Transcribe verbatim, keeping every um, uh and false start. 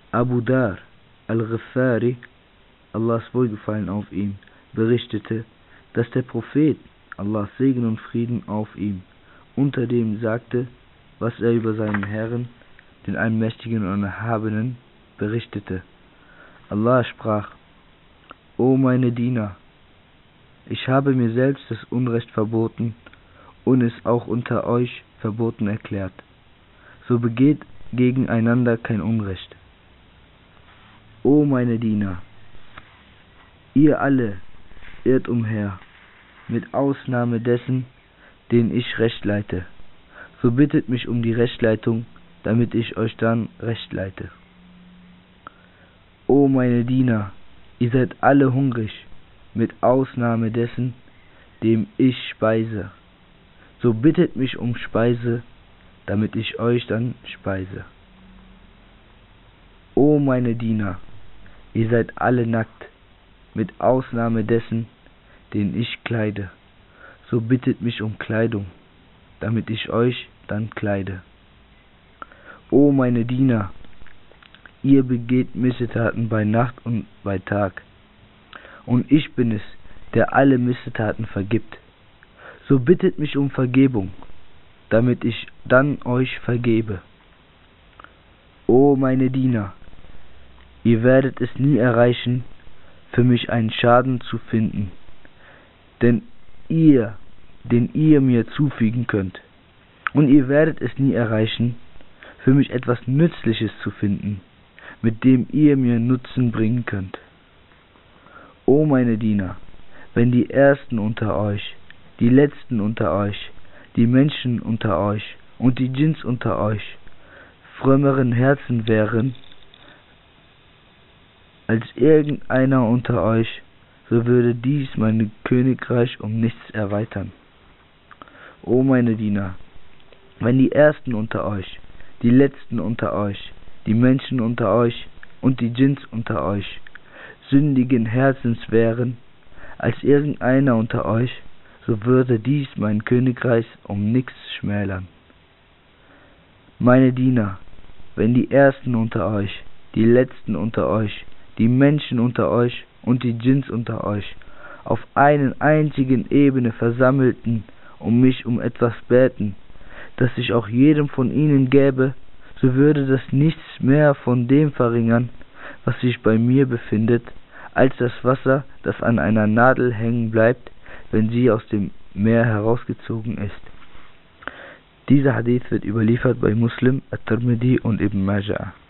Abu Dar al-Ghifari, Allahs Wohlgefallen auf ihm, berichtete, dass der Prophet, Allahs Segen und Frieden auf ihm, unter dem sagte, was er über seinen Herrn, den Allmächtigen und Erhabenen, berichtete. Allah sprach: O meine Diener, ich habe mir selbst das Unrecht verboten und es auch unter euch verboten erklärt. So begeht gegeneinander kein Unrecht. O meine Diener, ihr alle irrt umher, mit Ausnahme dessen, den ich recht leite. So bittet mich um die Rechtleitung, damit ich euch dann recht leite. O meine Diener, ihr seid alle hungrig, mit Ausnahme dessen, dem ich speise. So bittet mich um Speise, damit ich euch dann speise. O meine Diener, ihr seid alle nackt, mit Ausnahme dessen, den ich kleide. So bittet mich um Kleidung, damit ich euch dann kleide. O meine Diener, ihr begeht Missetaten bei Nacht und bei Tag, und ich bin es, der alle Missetaten vergibt. So bittet mich um Vergebung, damit ich dann euch vergebe. O meine Diener, ihr werdet es nie erreichen, für mich einen Schaden zu finden, denn ihr, den ihr mir zufügen könnt, und ihr werdet es nie erreichen, für mich etwas Nützliches zu finden, mit dem ihr mir Nutzen bringen könnt. O meine Diener, wenn die Ersten unter euch, die Letzten unter euch, die Menschen unter euch und die Djinns unter euch frömmeren Herzen wären als irgendeiner unter euch, so würde dies mein Königreich um nichts erweitern. O meine Diener, wenn die Ersten unter euch, die Letzten unter euch, die Menschen unter euch und die Djinns unter euch sündigen Herzens wären als irgendeiner unter euch, so würde dies mein Königreich um nichts schmälern. Meine Diener, wenn die Ersten unter euch, die Letzten unter euch, die Menschen unter euch und die Djinns unter euch auf einen einzigen Ebene versammelten, um mich um etwas bäten, das ich auch jedem von ihnen gäbe, so würde das nichts mehr von dem verringern, was sich bei mir befindet, als das Wasser, das an einer Nadel hängen bleibt, wenn sie aus dem Meer herausgezogen ist. Dieser Hadith wird überliefert bei Muslim, At-Tirmidhi und Ibn Majah.